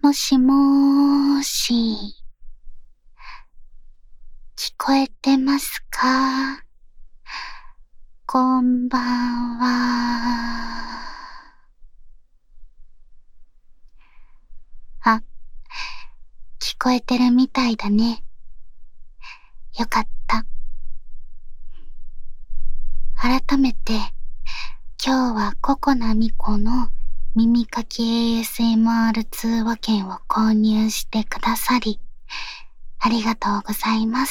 もしもーし、聞こえてますか？こんばんは。あ、聞こえてるみたいだね。よかった。改めて、今日はココナミコの耳かき ASMR 通話券を購入してくださり、ありがとうございます。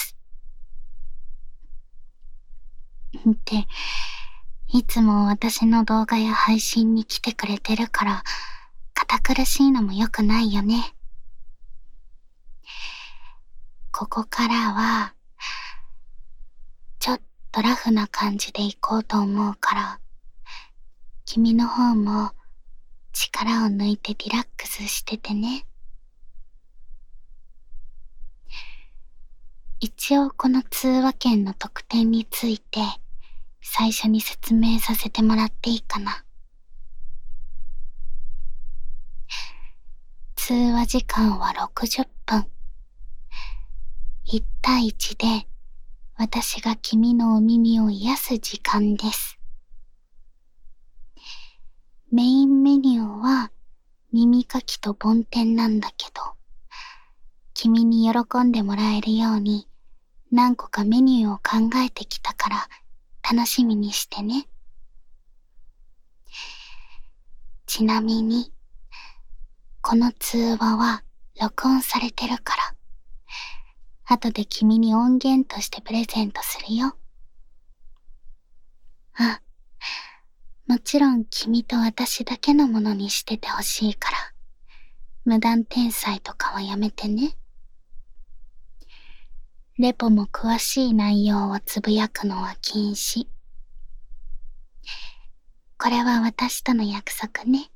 って、いつも私の動画や配信に来てくれてるから、堅苦しいのも良くないよね。ここからは、ちょっとラフな感じでいこうと思うから、君の方も力を抜いてリラックスしててね。一応この通話券の特典について最初に説明させてもらっていいかな。通話時間は60分。1対1で私が君のお耳を癒す時間です。メインメニューは耳かきと梵天なんだけど、君に喜んでもらえるように何個かメニューを考えてきたから楽しみにしてね。ちなみに、この通話は録音されてるから、後で君に音源としてプレゼントするよ。あ、もちろん君と私だけのものにしててほしいから、無断転載とかはやめてね。レポも詳しい内容をつぶやくのは禁止。これは私との約束ね。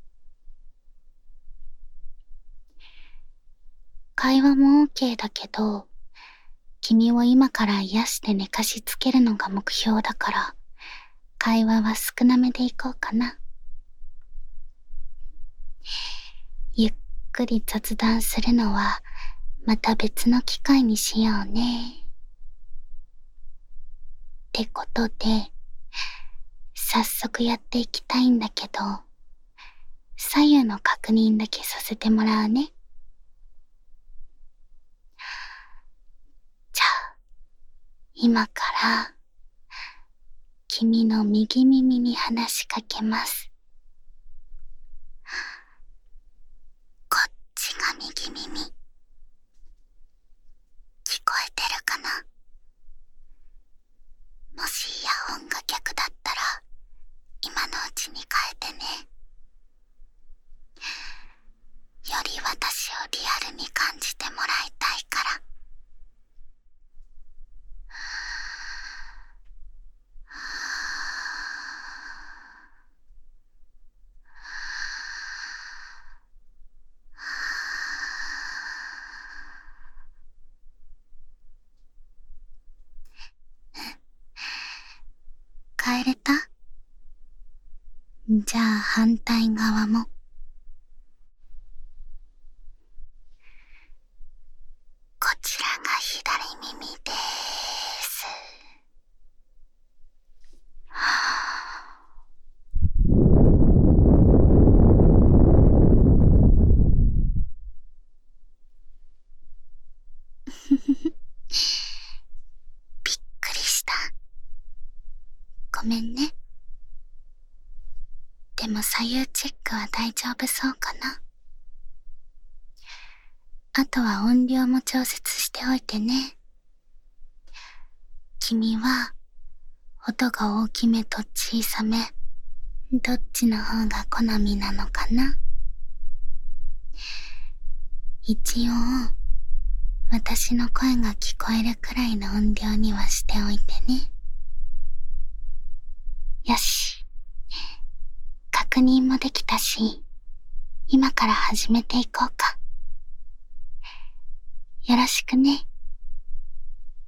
会話も OK だけど、君を今から癒して寝かしつけるのが目標だから、会話は少なめでいこうかな。ゆっくり雑談するのはまた別の機会にしようね。ってことで、早速やっていきたいんだけど、左右の確認だけさせてもらうね。じゃあ、今から君の右耳に話しかけます。こっちが右耳。聞こえてるかな？もしイヤホンが逆だったら今のうちに変えてね。より私をリアルに感じてもらいたいから。変えれた？じゃあ反対側も。こちらが左耳でーす。びっくりした。ごめんね。でも左右チェックは大丈夫そうかな。あとは音量も調節しておいてね。君は音が大きめと小さめ、どっちの方が好みなのかな。一応私の声が聞こえるくらいの音量にはしておいてね。よし、確認もできたし、今から始めていこうか。よろしくね。